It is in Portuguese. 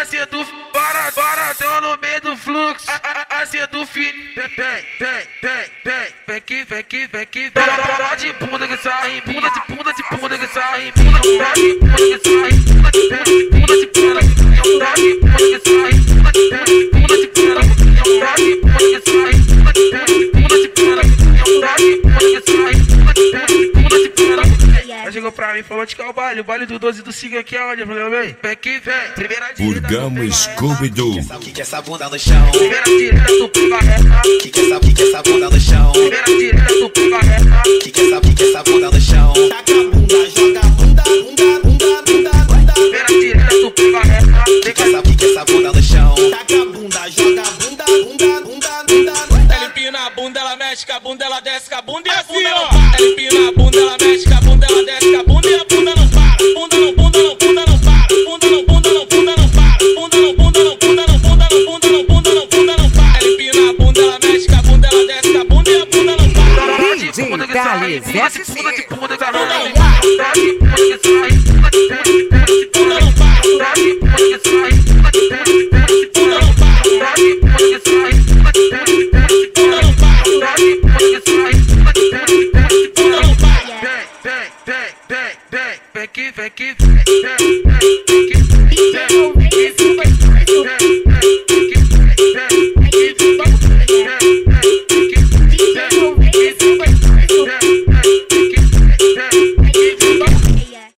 Acedo paradão no meio do fluxo. Acedo filho, vem que bola de bunda que sai, bunda que sai, bunda que sai, bunda que sai, bunda que sai, bunda que chegou pra mim, falou de que é o baile do 12 do 5 aqui é onde? Eu falei, vem, primeira direita. Burgamo Scooby-Doo. Que essa bunda no chão? Primeira direita do pulo reta. Que essa bunda no chão? Primeira direita do pulo reta. Que essa bunda no chão? Taca a bunda, joga a bunda. Primeira direita do pulo reta. Que essa bunda no chão? Taca a bunda, joga a bunda. Ela empina a bunda, ela mexe com a bunda, ela desce com a bunda e a bunda não para. Ela empina a bunda, ela mexe com a bunda, ela desce com a bunda e a bunda não para. Bunda não para. Bunda não para. Ela empina a bunda, ela mexe com a bunda, ela desce com a bunda e a bunda não para. DJ Thales, FC. Bunda não para. Bunda não para.